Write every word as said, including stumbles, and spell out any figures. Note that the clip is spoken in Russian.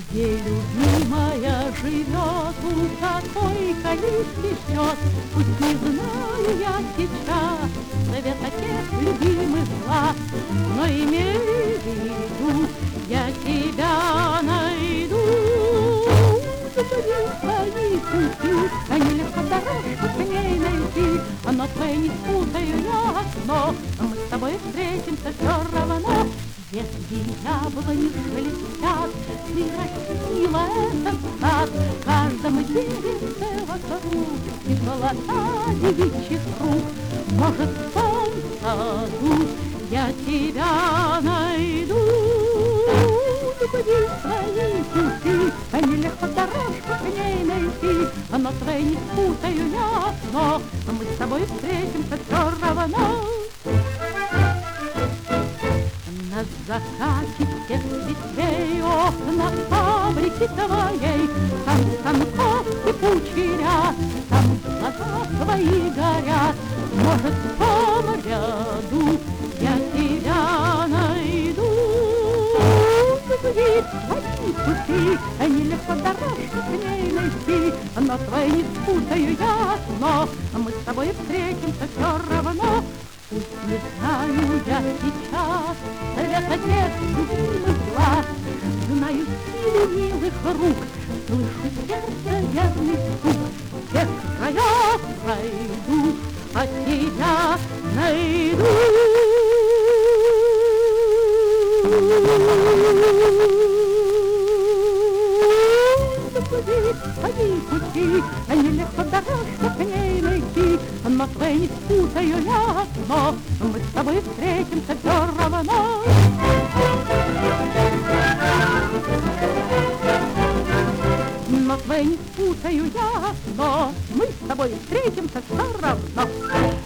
где любимая живет, у какой калитки ждет. Пусть не знаю я сейчас совета тех любимых глаз, но имею в виду, я тебя найду. Забери свои пути, а нелегко дорожку к ней найти, но твои не спутаю я, но мы с тобой встретимся все равно. Если яблони шелестят, ты растила этот сад, в каждом деревце вокруг и золота девичьих рук. Может, в том саду я тебя найду. Забери свои пути, а нелегко дорожку к ней найти, но твои не спутаю я, но мы с тобой встретимся все равно. На закате всех светлей окна фабрики твоей, там станков и кучеря, там глаза твои горят. Может, в том ряду я тебя найду. Забери свои пути, а нелегко дорожку к ней найти, но твои не спутаю я, но мы с тобой встретимся все равно. Пусть не знаю я сейчас совета тех любимых глаз, знаю силу милых рук, слышу сердце верный стук. Всех краев пройду, а тебя найду. Забери свои пути, а нелегко дорожку к ней найти, но твои не спутаю я, но мы с тобой встретимся все равно. Но твои не спутаю я, но мы с тобой встретимся все равно.